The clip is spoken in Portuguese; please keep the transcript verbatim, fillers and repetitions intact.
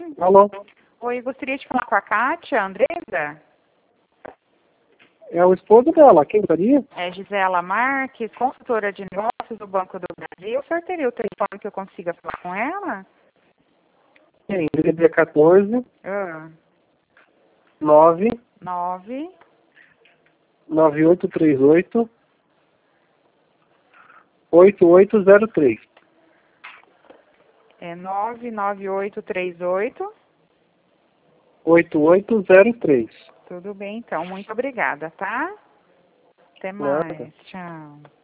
Alô? Oi, gostaria de falar com a Kátia, Andresa? É o esposo dela, quem seria? É Gisela Marques, consultora de negócios do Banco do Brasil. O senhor teria o telefone que eu consiga falar com ela? Sim, D D D quatorze, Ah, nove, nove, nove oito três oito, oito oito zero três. é nove nove oito três oito. oito oito zero três. Tudo bem, então. Muito obrigada, tá? Até Nada. mais. Tchau.